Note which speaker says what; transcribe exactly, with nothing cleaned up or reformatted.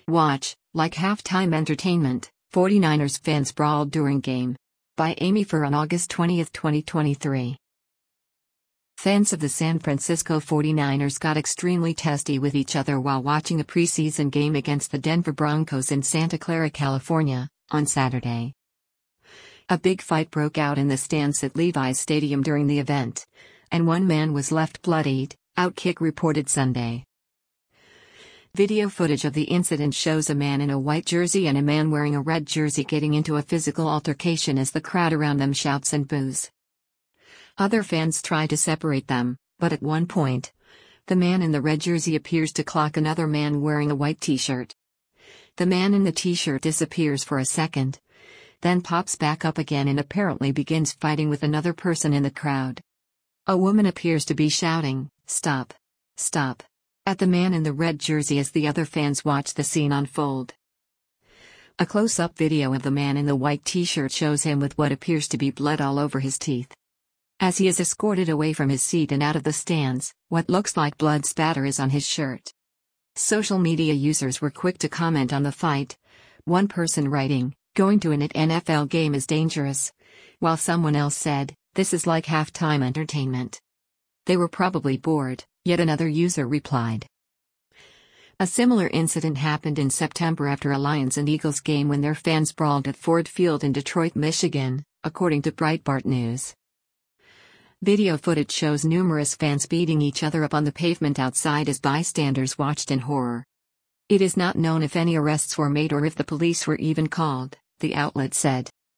Speaker 1: Watch, like halftime entertainment, 49ers fans brawled during game. By Amy Fur on August twentieth, twenty twenty-three. Fans of the San Francisco 49ers got extremely testy with each other while watching a preseason game against the Denver Broncos in Santa Clara, California, on Saturday. A big fight broke out in the stands at Levi's Stadium during the event, and one man was left bloodied, Outkick reported Sunday. Video footage of the incident shows a man in a white jersey and a man wearing a red jersey getting into a physical altercation as the crowd around them shouts and boos. Other fans try to separate them, but at one point, the man in the red jersey appears to clock another man wearing a white t-shirt. The man in the t-shirt disappears for a second, then pops back up again and apparently begins fighting with another person in the crowd. A woman appears to be shouting, "Stop! Stop!" at the man in the red jersey as the other fans watch the scene unfold. A close-up video of the man in the white t-shirt shows him with what appears to be blood all over his teeth. As he is escorted away from his seat and out of the stands, what looks like blood spatter is on his shirt. Social media users were quick to comment on the fight, one person writing, "Going to an N F L game is dangerous," while someone else said, "This is like halftime entertainment." They were probably bored, yet another user replied. A similar incident happened in September after a Lions and Eagles game when their fans brawled at Ford Field in Detroit, Michigan, according to Breitbart News. Video footage shows numerous fans beating each other up on the pavement outside as bystanders watched in horror. It is not known if any arrests were made or if the police were even called, the outlet said.